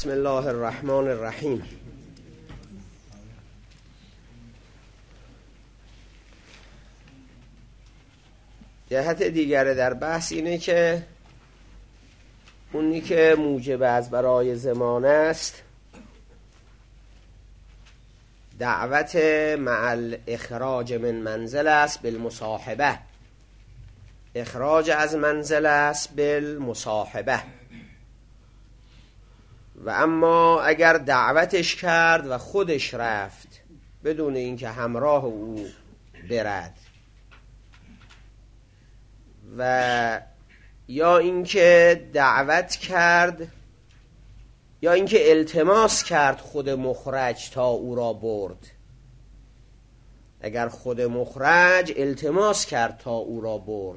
بسم الله الرحمن الرحیم. جهت دیگر در بحث اینه که اونی که موجب از برای زمان است دعوت مع الاخراج من منزل است بالمصاحبه، اخراج از منزل است بالمصاحبه. و اما اگر دعوتش کرد و خودش رفت بدون اینکه همراه او برد، و یا اینکه دعوت کرد یا اینکه التماس کرد خود مخرج تا او را برد، اگر خود مخرج التماس کرد تا او را برد،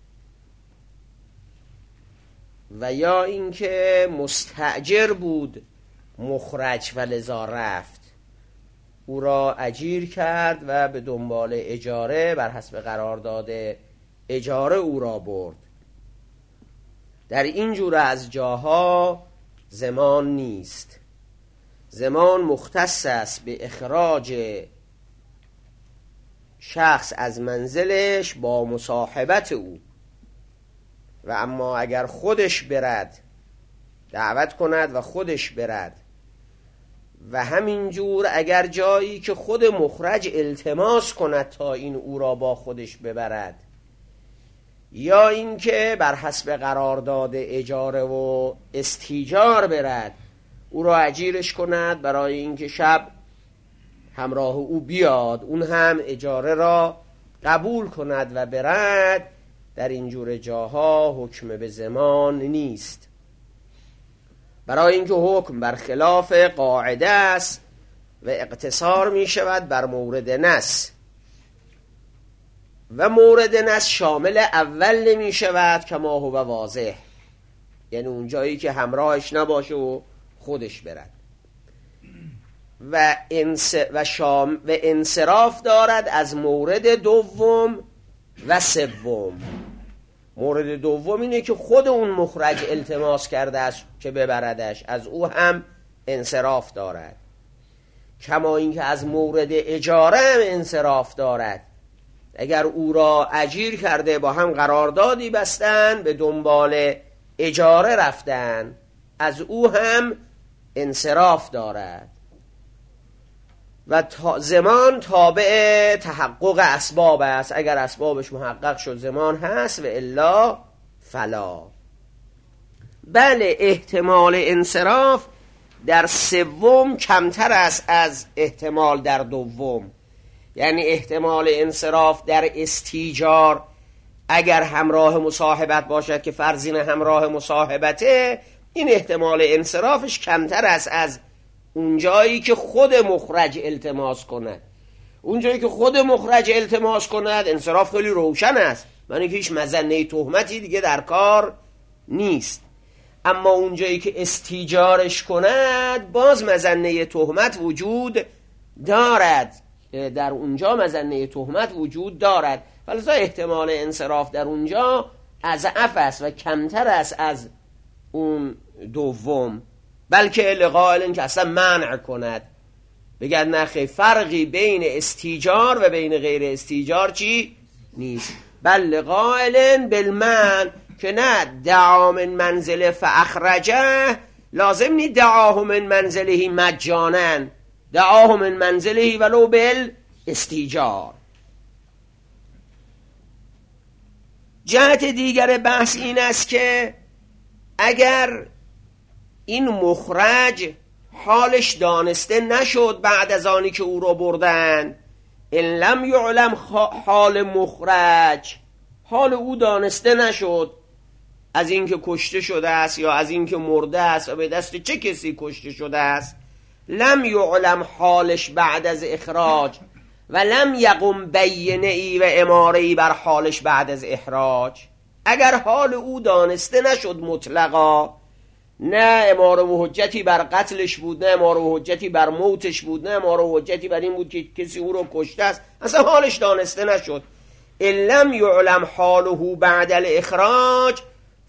و یا اینکه مستأجر بود مخرج و لذا رفت، او را اجیر کرد و به دنبال اجاره بر حسب قرارداد اجاره او را برد. در این جور از جاها زمان نیست. زمان مختص است به اخراج شخص از منزلش با مصاحبت او. و اما اگر خودش برد، دعوت کند و خودش برد، و همینجور اگر جایی که خود مخرج التماس کند تا این او را با خودش ببرد، یا اینکه بر حسب قرارداد اجاره و استیجار برد، او را اجیرش کند برای اینکه شب همراه او بیاد، اون هم اجاره را قبول کند و برد، در اینجور جاها حکم به زمان نیست، برای اینکه حکم بر خلاف قاعده است و اقتصار می شود بر مورد نص، و مورد نص شامل اول نمی شود کما هو واضح، یعنی اون جایی که همراهش نباشه و خودش برد، و انصراف دارد از مورد دوم و سوم. مورد دوم اینه که خود اون مخرج التماس کرده است که ببردش، از او هم انصراف دارد، کما اینکه از مورد اجاره هم انصراف دارد. اگر او را اجیر کرده با هم قراردادی بستن، به دنبال اجاره رفتن، از او هم انصراف دارد. و زمان تابع تحقق اسباب است، اگر اسبابش محقق شد زمان هست و الا فلا. بله، احتمال انصراف در سوم کمتر است از احتمال در دوم، یعنی احتمال انصراف در استیجار اگر همراه مصاحبت باشد که فرضین همراه مصاحبته، این احتمال انصرافش کمتر است از اونجایی که خود مخرج التماس کند. اونجایی که خود مخرج التماس کند انصراف خیلی روشن است، معنی که هیچ مظنه تهمتی دیگه در کار نیست. اما اونجایی که استیجارش کند باز مظنه تهمت وجود دارد، در اونجا مظنه تهمت وجود دارد، فلذا احتمال انصراف در اونجا اضعف است و کمتر است از اون دوم. بلکه لقائل که اصلا منع کند، بگرد نخی فرقی بین استیجار و بین غیر استیجار چی؟ نیست. بل لقائل بالمنع، که نه دعا من منزله فاخرجه، لازم نی دعاه من منزله مجانا، دعاه من منزله ولو بالاستیجار. جهت دیگر بحث این است که اگر این مخرج حالش دانسته نشد بعد از آنی که او را بردن، ان لم یعلم حال مخرج، حال او دانسته نشد از اینکه کشته شده است یا از اینکه مرده است و به دست چه کسی کشته شده است، لم یعلم حالش بعد از اخراج، و لم یقم بینه ای و اماره ای بر حالش بعد از اخراج. اگر حال او دانسته نشد مطلقا، نه اماره و حجتی بر قتلش بود، نه اماره و حجتی بر موتش بود، نه اماره و حجتی بر این بود که کسی او رو کشته است، اصلا حالش دانسته نشد، ان لم یعلم حاله بعد الاخراج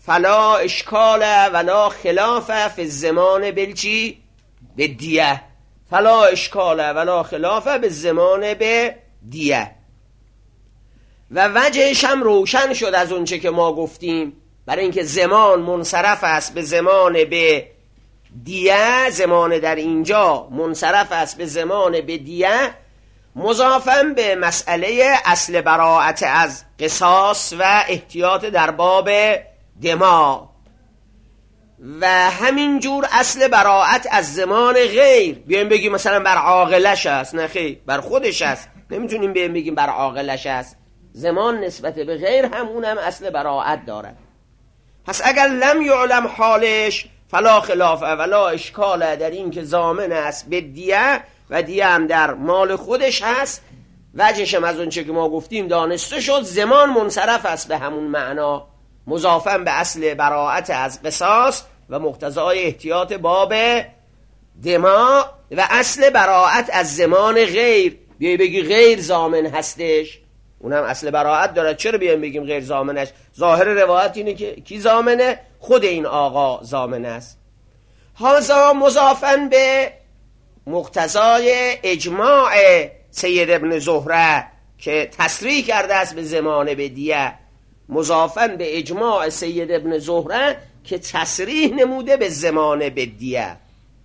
فلا اشکال ولا خلاف فی الزمان بالچی بالدیه، فلا اشکال ولا خلاف به زمان به دیه. و وجهش هم روشن شد از اونچه که ما گفتیم، برای اینکه زمان منصرف است به زمان به دیه، زمان در اینجا منصرف است به زمان به دیه، مضافاً به مسئله اصل براءت از قصاص و احتیاط در باب دما، و همینجور اصل براءت از زمان غیر. بیایم بگیم مثلا بر عاقلش است، نه خیر، بر خودش است. نمیتونیم بیایم بگیم بر عاقلش است. زمان نسبت به غیر هم اونم اصل براءت دارد. پس اگر لم یعلم حالش فلا خلاف ولا اشکال در این که ضامن است به دیه و دیه هم در مال خودش هست، وجهش هم از اون چه که ما گفتیم دانسته شد، زمان منصرف است به همون معنا، مضافاً به اصل براءت از قصاص و مقتضای احتیاط باب دما و اصل براءت از زمان غیر. بیایی بگی غیر ضامن هستش، اونم اصل براءت دارد. چرا بیایم بگیم غیر ضامنش؟ ظاهر روایت اینه که کی ضامنه؟ خود این آقا ضامن است. هذا مضافاً به مقتضای اجماع سید ابن زهره که تصریح کرده است به زمان به دیه، مضافاً به اجماع سید ابن زهره که تصریح نموده به زمان به دیه.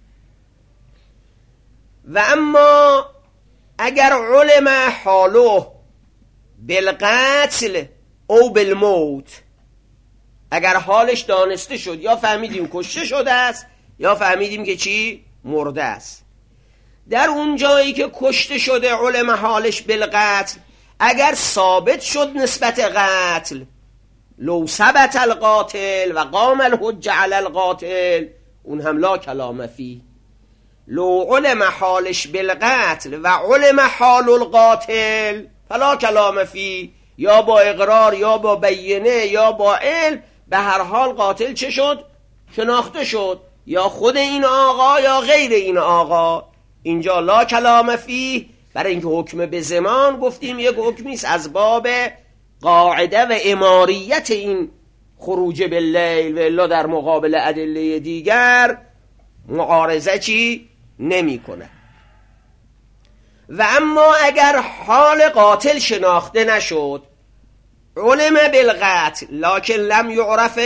و اما اگر علم حاله بالقتل او بالموت، اگر حالش دانسته شد، یا فهمیدیم کشته شده است یا فهمیدیم که چی؟ مرده است. در اون جایی که کشته شده علم حالش بالقتل، اگر ثابت شد نسبت قتل، لو ثبت القاتل و قام الحج علی القاتل، اون هم لا کلام فی. لو علم حالش بالقتل و علم حال القاتل فلا کلام فی، یا با اقرار یا با بینه یا با علم، به هر حال قاتل چه شد؟ شناخته شد، یا خود این آقا یا غیر این آقا. اینجا لا کلام فی، برای اینکه حکم به زمان گفتیم یک حکمیست از باب قاعده و اماریت این خروج باللیل، و الا در مقابل ادله دیگر معارضه چی نمی کنه. و اما اگر حال قاتل شناخته نشد، علم بالقتل لکن لم یعرف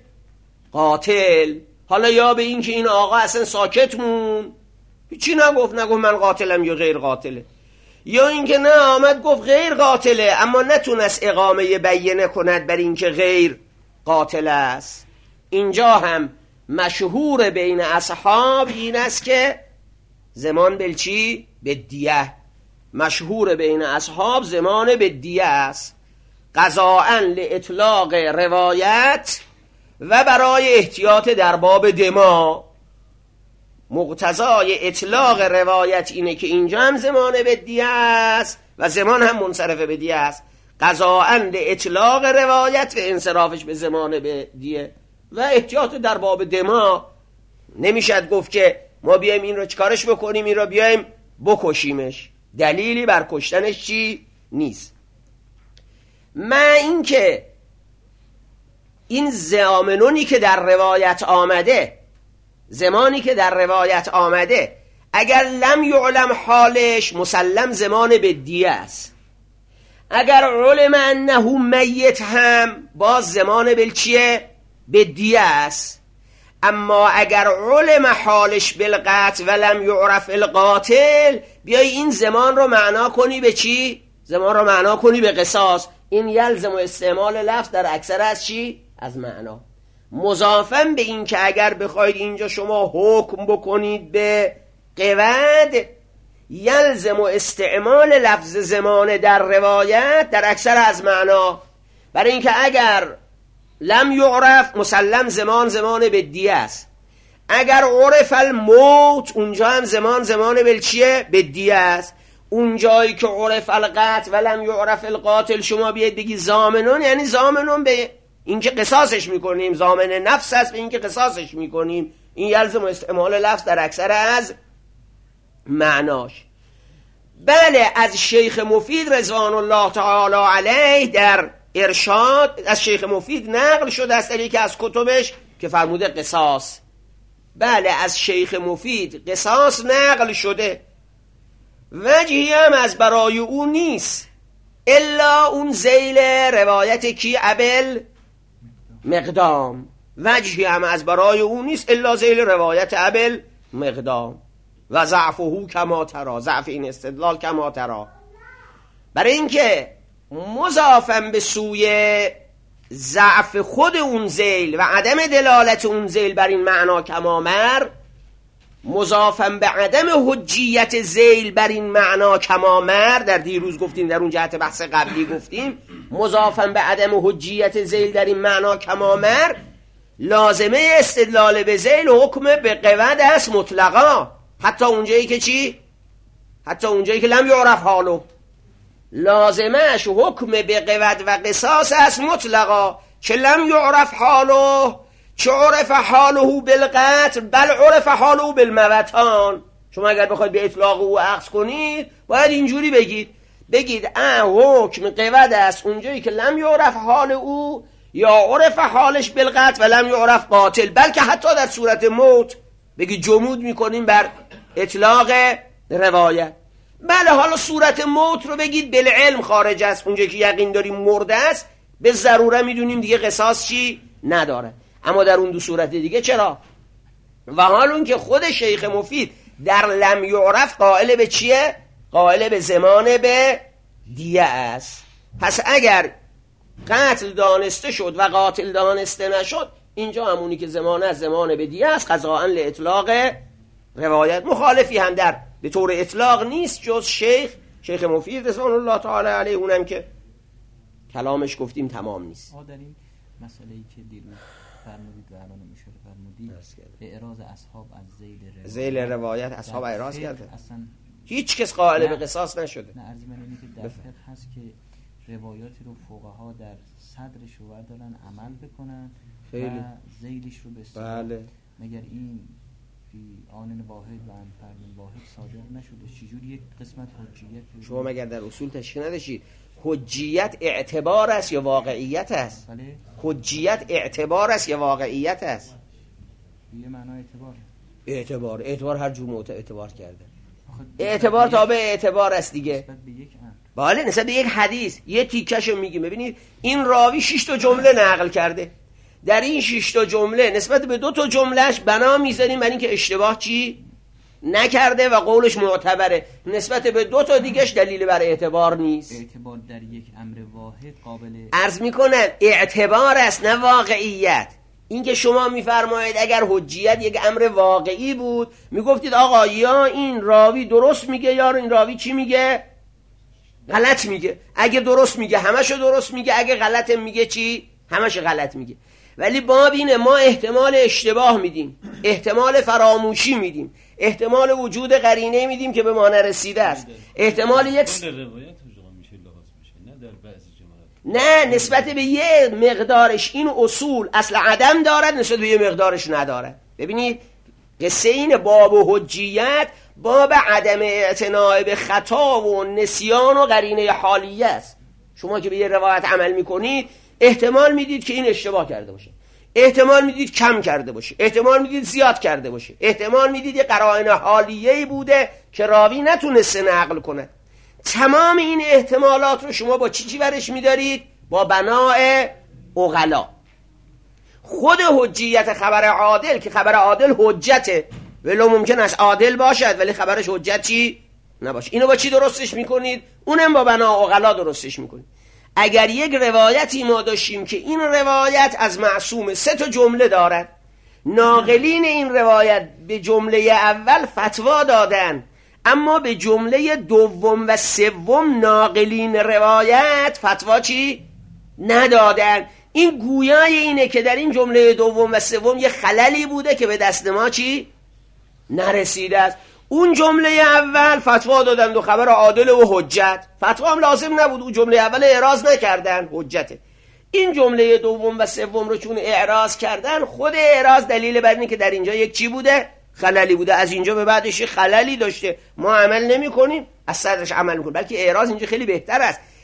القاتل، حالا یا به این که این آقا اصلا ساکت مون، چی نگفت من قاتلم یا غیر قاتله، یا اینکه نه آمد گفت غیر قاتله اما نتونست اقامه بینه کند بر این که غیر قاتل است. اینجا هم مشهور بین اصحاب این است که زمان بالچی؟ بالدیه. مشهور بین اصحاب زمان بالدیه است، قضاءً لاطلاق روایت و برای احتیاط در باب دما. مقتضای اطلاق روایت اینه که اینجا هم زمان بالدیه است و زمان هم منصرف به دیه است، قضاءً لاطلاق روایت و انصرافش به زمان به دیه و احتیاط در باب دما. نمیشد گفت که ما بیایم این رو چکارش بکنیم، این رو بیایم بکشیمش، دلیلی بر کشتنش چی نیست. من این که این زامنونی که در روایت آمده، زمانی که در روایت آمده، اگر لم یعلم حالش مسلم زمان به دیه است، اگر علم انه میت هم باز زمان بالچیه؟ به دیه است. اما اگر علم حالش بالقتل و لم یعرف القاتل، بیای این زمان رو معنا کنی به چی؟ زمان رو معنا کنی به قصاص. این یلزم و استعمال لفظ در اکثر از چی؟ از معنا. مضافاً به این که اگر بخواید اینجا شما حکم بکنید به قود، یلزم و استعمال لفظ زمان در روایت در اکثر از معنا، برای اینکه اگر لم یعرف مسلم زمان به دیه است، اگر عرف الموت اونجا هم زمان بالچیه؟ به دیه است. اونجایی که عرف القتل و لم یعرف القاتل شما بیاید بگی زامنون، یعنی زامنون به اینکه قصاصش میکنیم، زامن نفس است به اینکه قصاصش میکنیم. این یلزم استعمال لفظ در اکثر از معناش. بله، از شیخ مفید رضوان الله تعالی علیه در ارشاد از شیخ مفید نقل شده است، که از کتبش که فرموده قصاص. بله از شیخ مفید قصاص نقل شده، وجهی هم از برای او نیست الا اون ذیل روایت کی؟ ابل مقدام. وجهی هم از برای او نیست الا ذیل روایت ابل مقدام و ضعفه کما ترا، ضعف این استدلال کما ترا. برای اینکه مضافم به سوی ضعف خود اون ذیل و عدم دلالت اون ذیل بر این معنا کما مر، مضافم به عدم حجیت ذیل بر این معنا کما مر، در دیروز گفتیم، در اون جهت بحث قبلی گفتیم، مضافم به عدم حجیت ذیل در این معنا کما مر، لازمه استدلال به ذیل حکم به قود است مطلقا، حتی اونجایی که چی؟ حتی اونجایی که لم یعرف حالو، لازمش حکم به قود و قصاص است مطلقا، چه لم یعرف حالو، چه عرف حاله بالقتل، بل عرف حاله بالموتان. شما اگر بخواید به اطلاق او عکس کنید باید اینجوری بگید حکم قود است اونجایی که لم یعرف حال او یا عرف حالش بالقتل و لم یعرف قاتل، بلکه حتی در صورت موت بگید جمود میکنیم بر اطلاق روایت. بله حالا صورت موت رو بگید بالعلم خارج است، اونجایی که یقین داریم مرده است به ضروره میدونیم دیگه قصاص چی نداره. اما در اون دو صورت دیگه چرا؟ و حال اون که خود شیخ مفید در لم یعرف قائل به چیه؟ قائل به زمان به دیه است. پس اگر قتل دانسته شد و قاتل دانسته نشد، اینجا همونی که زمانه از زمان به دیه است قضاءً لاطلاق روایت. مخالفی هم در به طور اطلاق نیست جز شیخ مفید رضوان الله تعالی علیه، اونم که کلامش گفتیم تمام نیست. در این مسئله‌ای که دیروز فرمودید و الان میشه فرمودید اعراض اصحاب از ذیل روایت اصحاب اعراض کرده، اصلا هیچ کس قائل به قصاص نشده. نه عرض من اینه که در فقه هست که روایاتی رو فقها در صدرش رو دارن عمل بکنن خیلی. و ذیلش رو بستن. بله. مگر این فی آن واحد و ان فرد واحد صادر نشده؟ چجوری یک قسمت حجیت؟ شما مگر در اصول تشریح نداشتید حجیت اعتبار است یا واقعیت است؟ بله. حجیت اعتبار است یا واقعیت است؟ یه معنای اعتبار. اعتبار هر جور اعتبار کرده. اعتبار تابع اعتبار است دیگه. نسبت به یک امر. بله نسبت به یک حدیث یه تیکشو میگیم. ببینید این راوی 6 تا جمله نقل کرده، در این 6 تا جمله نسبت به 2 تا جملهش بنا میذاریم برای اینکه اشتباه چی نکرده و قولش معتبره، نسبت به 2 تا دیگهش دلیل بر اعتبار نیست. اعتبار در یک امر واحد قابل عرض میکنم اعتبار است نه واقعیت. این که شما میفرمایید اگر حجیت یک امر واقعی بود میگفتید آقا یا این راوی درست میگه یا این راوی چی میگه؟ غلط میگه. اگه درست میگه همشو درست میگه، اگه غلط میگه چی؟ همشو غلط میگه. ولی باب اینه ما احتمال اشتباه میدیم، احتمال فراموشی میدیم، احتمال وجود قرینه میدیم که به ما نرسیده است، احتمال یک نه نسبت به یه مقدارش این اصول اصل عدم دارد، نسبت به یه مقدارش ندارد. ببینید قصه این باب حجیت باب عدم اعتناع به خطا و نسیان و قرینه حالیه است. شما که به یه روایت عمل میکنید احتمال میدید که این اشتباه کرده باشه، احتمال میدید کم کرده باشه، احتمال میدید زیاد کرده باشه، احتمال میدید یه قرائن حالیه‌ای بوده که راوی نتونسته نقل کنه. تمام این احتمالات رو شما با چی برش میدارید؟ با بناء عقلا. خود حجیت خبر عادل که خبر عادل حجته، ولو ممکن است عادل باشد ولی خبرش حجت چی نباشه، اینو با چی درستش میکنید؟ اونم با بناء عقلا درستش میکنید. اگر یک روایتی ما داشتیم که این روایت از معصوم 3 تا جمله دارد، ناقلین این روایت به جمله اول فتوا دادن اما به جمله دوم و سوم ناقلین روایت فتوا چی ندادن، این گویای اینه که در این جمله دوم و سوم یه خللی بوده که به دست ما چی نرسیده است. اون جمله اول فتوا دادن و خبر عادل و حجت، فتوا هم لازم نبود، اون جمله اول اعراض نکردن حجته. این جمله دوم و سوم رو چون اعراض کردن، خود اعراض دلیل بر اینه که در اینجا یک چی بوده؟ خللی بوده. از اینجا به بعدش خللی داشته، ما عمل نمی کنیم، از صدرش عمل میکنیم. بلکه اعراض اینجا خیلی بهتر است.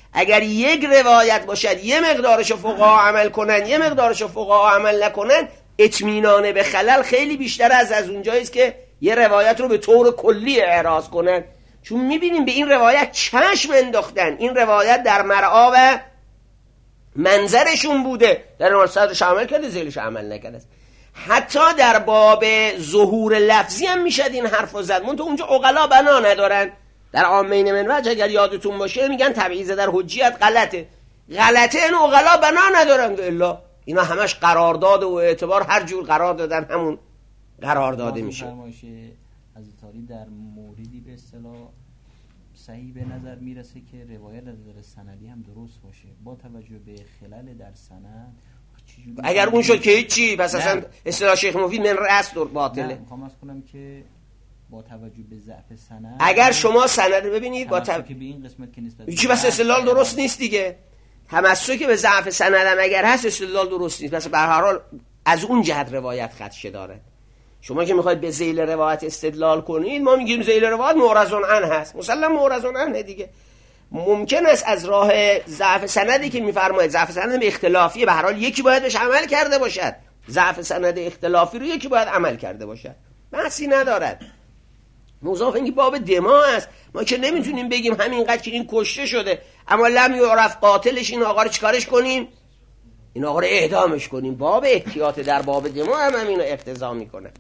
اگر یک روایت باشد یه مقدارش فقها عمل کنن یه مقدارش فقها عمل نکنن، اطمینان به خلل خیلی بیشتر از اونجایی است که یه روایت رو به طور کلی اعراض کنن. چون میبینیم به این روایت چشم انداختن، این روایت در مرعا و منظرشون بوده، در صدرش عمل کرده ذیلش عمل نکرده. حتی در باب ظهور لفظی هم میشد این حرف رو زد، منتها اونجا عقلا بنا ندارن. در عامین منوج اگر یادتون باشه میگن تبعیض در حجیت غلطه این عقلا بنا ندارن، الا اینا همش قرارداد و اعتبار، هر جور قرار دادن همون قرار داده میشه. حضرت علی در موردی به اصطلاح صحیح به نظر میرسه که روایت از نظر سندی هم درست باشه با توجه به خلل در سند. اگر اون شد که هیچی، پس اصلا اصطلاح شیخ مفید من رأس دور باطله. میخوام از کنم که با توجه به ضعف سند، اگر شما سند ببینید با توجه به این قسمت که نسبت چی بس استدلال درست نیست دیگه. تمسک به ضعف سند هم اگر هست استدلال درست نیست، پس به هر حال از اون جهت روایت خدشه داره. شما که میخواید به ذیل روایت استدلال کنید، ما میگیم ذیل روایت معرض عنه هست، مسلم معرض عنه دیگه. ممکن است از راه ضعف سندی که میفرمایید، ضعف سند اختلافیه، به هر حال یکی باید بهش عمل کرده باشد. ضعف سند اختلافی رو یکی باید عمل کرده باشد، بحثی ندارد. مضاف اینکه باب دما است، ما که نمیتونیم بگیم همینقدر که این کشته شده اما لم یعرف قاتلش، این آقا رو چیکارش کنیم؟ این آقا رو اعدامش کنیم. باب احتیاط در باب دما هم اینو اقتضا میکنه.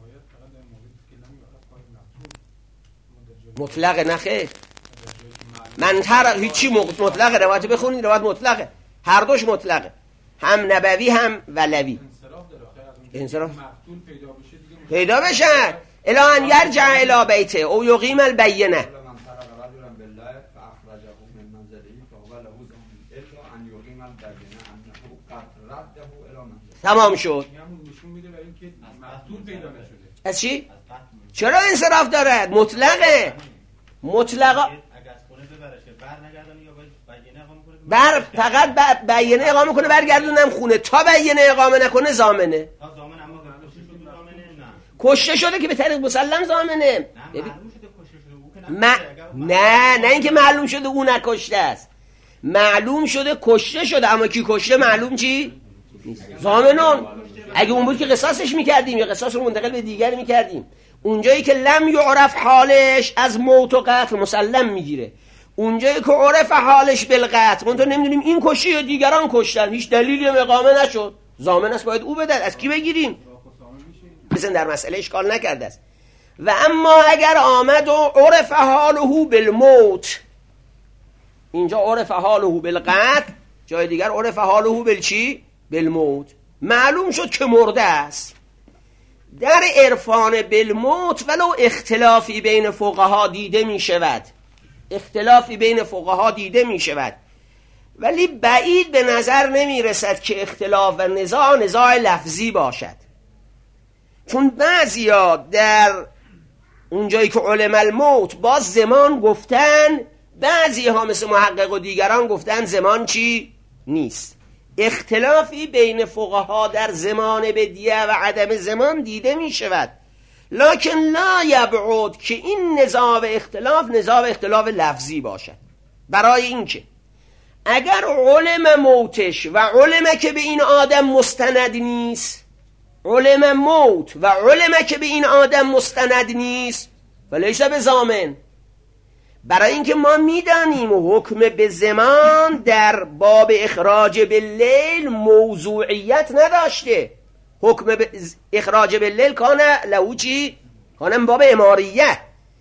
مطلق نخیر، منطر هیچی مطلق. روایت بخونید، روایت مطلقه، هر دوش مطلقه، هم نبوی هم ولوی. انصراف پیدا بشه الا ان یرجع الی بیته او یقیم البینه. تمام شد. از چی؟ چرا انصراف دارد؟ مطلقه. بر فقط بیانه اقامه کنه برگردونم خونه، تا بیانه اقامه نکنه زامنه. کشته شده که به طریق مسلم زامنه. نه اینکه معلوم شده اون نکشته است، معلوم شده کشته شده، اما کی کشته معلوم چی؟ زامنون. اگه اون بود که قصاصش میکردیم یا قصاص رو منتقل به دیگر میکردیم. اونجایی که لم یعرف حالش از موت و قتل مسلم میگیره، اونجایی که عرف حالش بالقتل من تو نمیدونیم این کشته یا دیگران کشتن، هیچ دلیلی اقامه نشد، ضامن است باید او بده. از کی بگیریم؟ بزن در مسئله اشکال نکرده است. و اما اگر آمد و عرف حاله بالموت، اینجا عرف حاله بالقتل، جای دیگر عرف حاله بالچی؟ بالموت. معلوم شد که مرده است. در عرفان بالموت ولو اختلافی بین فقها دیده می شود، اختلافی بین فقها دیده می شود، ولی بعید به نظر نمی رسد که اختلاف و نزاع لفظی باشد. چون بعضیا در اونجایی که علم الموت باز زمان گفتن، بعضی ها مثل محقق و دیگران گفتن زمان چی؟ نیست. اختلافی بین فقها در زمان بدیه و عدم زمان دیده می شود، لکن لا یبعد که این نزاع و اختلاف لفظی باشد. برای اینکه اگر علم موتش و علم که به این آدم مستند نیست، علم موت و علم که به این آدم مستند نیست ولیس به ضامن. برای اینکه ما میدانیم حکم به زمان در باب اخراج باللیل موضوعیت نداشته. حکم به اخراج باللیل کانه لهو چی؟ کانه باب اماریه.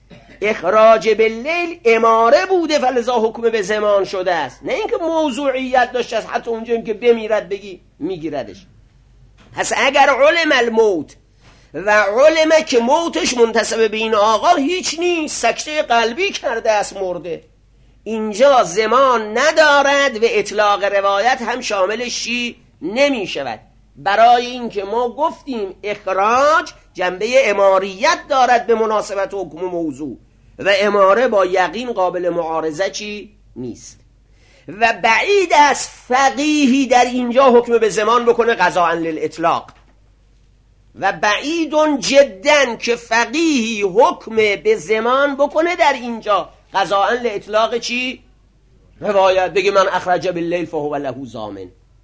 اخراج باللیل اماره بوده فلذا حکم به زمان شده است، نه اینکه موضوعیت داشته است حتی اونجا که بمیرد بگی میگیردش. پس اگر علم الموت و علم که موتش منتسب به این آقا هیچ نیست، سکته قلبی کرده است مرده، اینجا زمان ندارد و اطلاق روایت هم شاملش چی نمی شود. برای اینکه ما گفتیم اخراج جنبه اماریت دارد به مناسبت حکم موضوع و اماره با یقین قابل معارضه چی نیست. و بعید است فقیهی در اینجا حکم به زمان بکنه قضاء للاطلاق، و بعیدون جدا که فقیهی حکم به زمان بکنه در اینجا قضاء لاطلاق چی؟ روایت بگه من اخرج باللیل فهو له ضامن.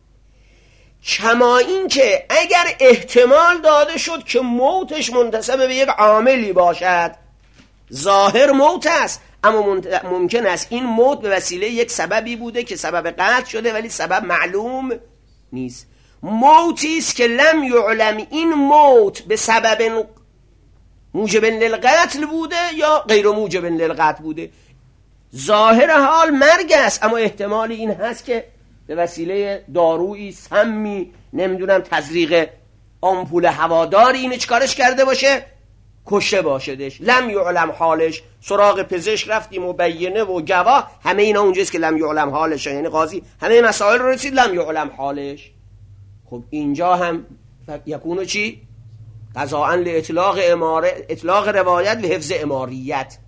کما این که اگر احتمال داده شد که موتش منتسب به یک عاملی باشد، ظاهر موت است اما ممکن است این موت به وسیله یک سببی بوده که سبب قتل شده ولی سبب معلوم نیست. موتی است که لم یعلم این موت به سبب موجب للقتل بوده یا غیر موجب للقتل بوده. ظاهر حال مرگ است اما احتمال این هست که به وسیله دارویی، سمی، نمیدونم تزریق آمپول هواداری اینو چکارش کرده باشه، کشته باشدش. لم یعلم حالش، سراغ پزشک رفتیم و بیینه و گواه، همه اینا اونجاست که لم یعلم حالش، یعنی قاضی همه مسائل رو رسید لم یعلم حالش. خب اینجا هم یکونو چی؟ قضاءً اطلاق روایت و حفظ اماریت.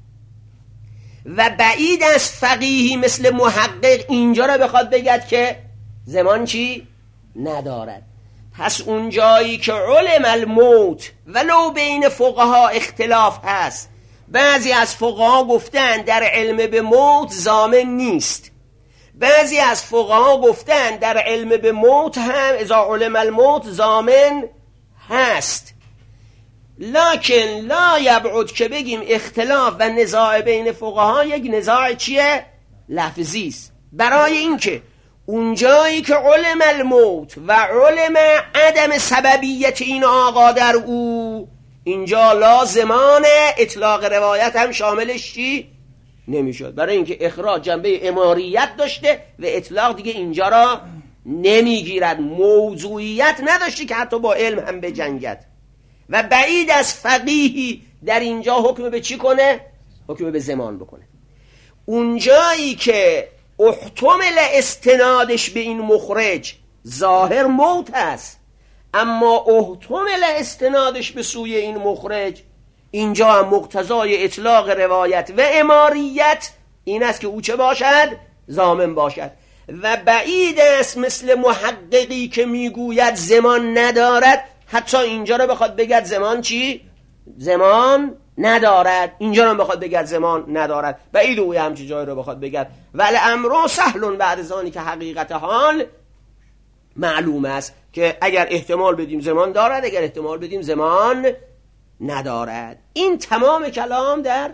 و بعید از فقیهی مثل محقق اینجا رو بخواد بگد که زمان چی؟ ندارد. پس اون جایی که علم الموت ولو بین فقها اختلاف هست، بعضی از فقها گفتن در علم به موت ضامن نیست، بعضی از فقها گفتن در علم به موت هم اذا علم الموت ضامن هست. لکن لا یبعد که بگیم اختلاف و نزاع بین فقها یک نزاع چیه؟ لفظی است. برای اینکه اونجایی که علم الموت و علم عدم سببیت این آقا در او، اینجا لازمان اطلاق روایت هم شاملش چی؟ نمیشد، برای اینکه اخراج جنبه اماریت داشته و اطلاق دیگه اینجا را نمیگیرد، موضوعیت نداشته که حتی با علم هم بجنگد. و بعید از فقیهی در اینجا حکم به چی کنه؟ حکم به زمان بکنه. اونجایی که احتمل استنادش به این مخرج ظاهر موت است اما احتمل استنادش به سوی این مخرج، اینجا هم مقتضای اطلاق روایت و اماریت این است که او چه باشد؟ ضامن باشد. و بعید است مثل محققی که میگوید زمان ندارد حتی اینجا رو بخواد بگد زمان چی؟ زمان ندارد. اینجا رو بخواد بگد زمان ندارد. بعید او همچی جای رو بخواد بگد. ولی امر سهل بعد از آنی که حقیقت حال معلوم است که اگر احتمال بدیم زمان دارد، اگر احتمال بدیم زمان ندارد. این تمام کلام در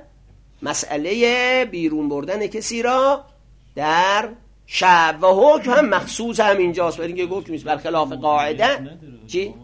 مسئله بیرون بردن کسی را در شب و حکم هم مخصوص هم اینجاست. برای اینکه حکم نیست برخلاف قاعده چی؟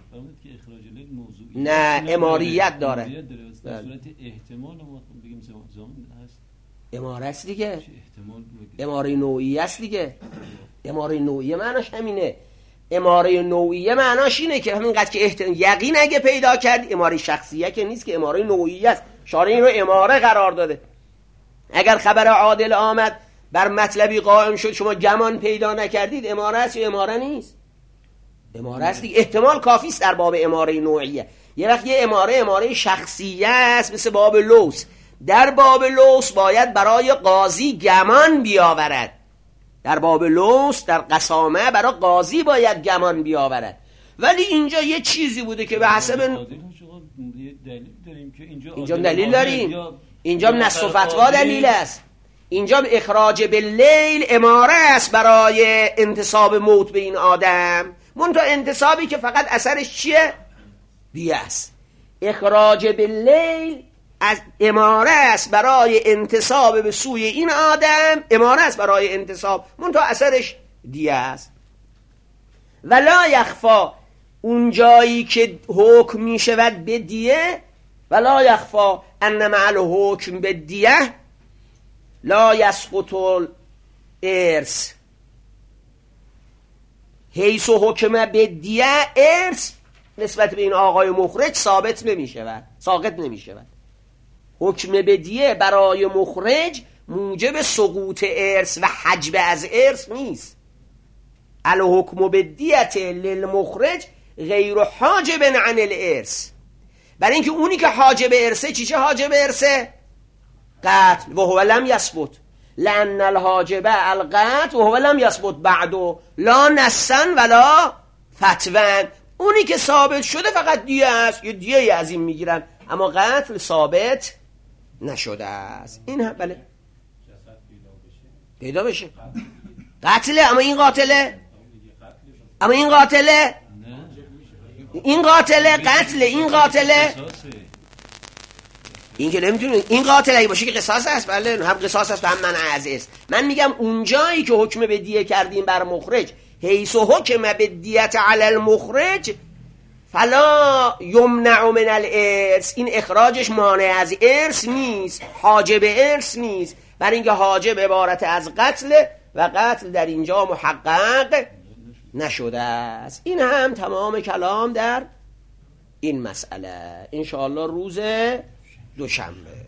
نه اماریت داره. در صورت احتمال ما بگیم زمان هست. اماره است دیگه. اماره نوعی است دیگه. اماره نوعی معناش همینه. اماره نوعی معناش اینه که همینقدر که یقین اگه پیدا کردی، اماره شخصیه که نیست که اماره نوعی است. شارع این رو اماره قرار داده. اگر خبر عادل آمد بر مطلبی قائم شد شما گمان پیدا نکردید، اماره است یا اماره نیست؟ اماره است دیگه. احتمال کافی است در باب اماره نوعیه. یه وقت یه اماره شخصیه است مثل باب لوث. در باب لوث باید برای قاضی گمان بیاورد. در باب لوث در قسامه برای قاضی باید گمان بیاورد. ولی اینجا یه چیزی بوده که به حسب اینجا دلیل داریم. اینجا نص و فتوا دلیل است. اینجا اخراج باللیل اماره است برای انتصاب موت به این آدم، منتها انتصابی که فقط اثرش چیه؟ دیه است. اخراج باللیل از اماره است برای انتصاب به سوی این آدم، اماره است برای انتصاب، منتها اثرش دیه است. ولا یخفا اون جایی که حکم می شود به دیه، ولا یخفا ان مع الحکم به دیه لا یسقط الارث حیث حکم به دیه، ارث نسبت به این آقای مخرج ثابت نمی شود، ساقط نمی شود. حکم به دیه برای مخرج موجب سقوط ارث و حجب از ارث نیست. الحکم به دیت للمخرج غیر حاجب عن الارث، برای اینکه اونی که حاجب ارثه چیه؟ حاجب ارثه قتل و هو لم یثبت، لأن الحاجب القتل و هو لم یثبت بعدو لا نسن ولا فتوا. اونی که ثابت شده فقط دیه است، یه دیه از این میگیرن، اما قتل ثابت نشده است. این هم بله پیدا بشه. قتله، اما این قاتله، اما این قاتله، این قاتله، قتله، این قاتله، این که نمیتونه، این قاتل اگه باشه که قصاص هست. بله هم قصاص هست و هم منع از ارث. من میگم اونجایی که حکم به دیه کردیم بر مخرج، حیث حکم به دیت علی المخرج فلا یمنع من الارث، این اخراجش مانع از ارث نیست، حاجب ارث نیست، برای اینکه حاجب عبارت از قتل و قتل در اینجا محقق نشده است. این هم تمام کلام در این مسئله. انشاءالله روز دوشنبه.